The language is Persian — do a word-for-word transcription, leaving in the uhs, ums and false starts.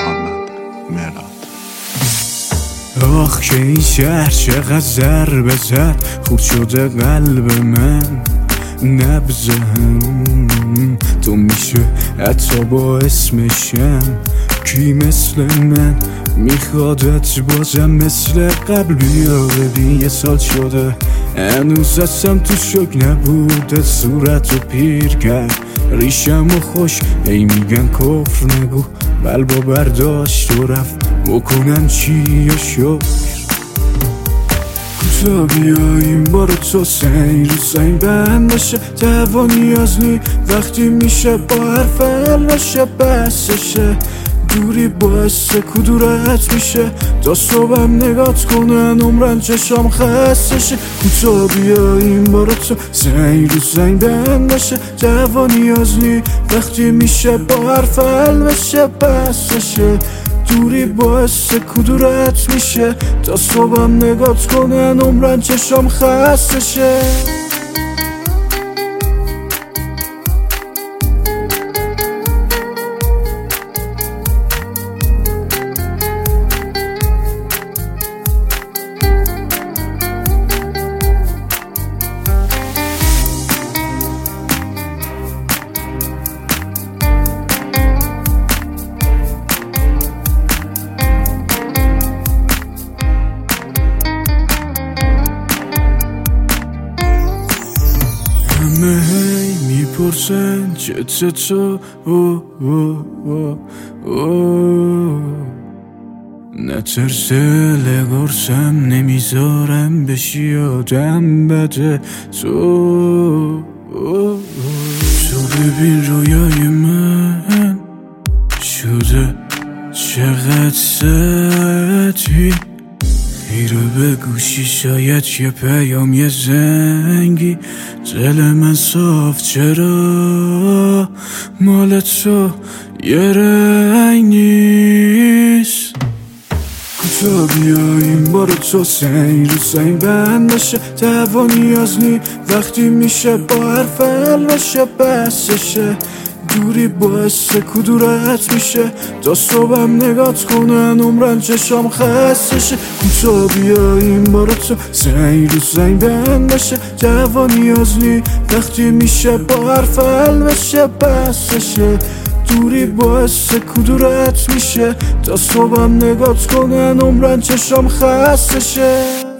محمد مراد. آخ که این شهر چقدر ضربه زد، خورد شده قلب من نبزم. تو میشه حتی با اسمشم، کی مثل من میخوادت بازم مثل قبل؟ بیا ببین یه سال شده هنوز هستم تو شک، نبوده صورتو پیر کرد ریشم و خوش. ای میگن کفر نگو قلبا برداشت و رفت، بکنن چی و شکر. کوتا بیا این بار تو سنگ رو سنگ بند بشه، دوا نیاز نی وقتی میشه با حرف علشه بسشه. دوری باعث کدورت میشه تا صبحم نگات کنن عمرن چشام خستشه. کوتا بیا این بار تو سنگ رو سنگ بند بشه، دوا نیاز نی وقتی میشه با حرف علشه بسشه. دوری باعث کدورت میشه تا صبحم نگات کنن عمرن چشام خستشه. همه هی میپرسن چه تو او او او او نترسه لگرسم نمیذارم بشی آدم بده. تو تو ببین رویای من شده چقدر سطحی، خیره به گوشی شاید یه پیام یه زنگی. دل من صاف چرا مال تو یه رنگ نیست؟ کوتا بیا این بار تو سنگ رو سنگ بند بشه، دوا نیاز نی وقتی میشه با حرف علشه بسشه. دوری باعث کدورت میشه تا صبحم نگات کنن عمرن چشام خستشه. کوتا بیا این بار تو سنگ رو سنگ بند بشه، دوا نیاز نی وقتی میشه با حرف علشه بسشه. دوری باعث کدورت میشه تا صبحم نگات کنن عمرن چشام خستشه.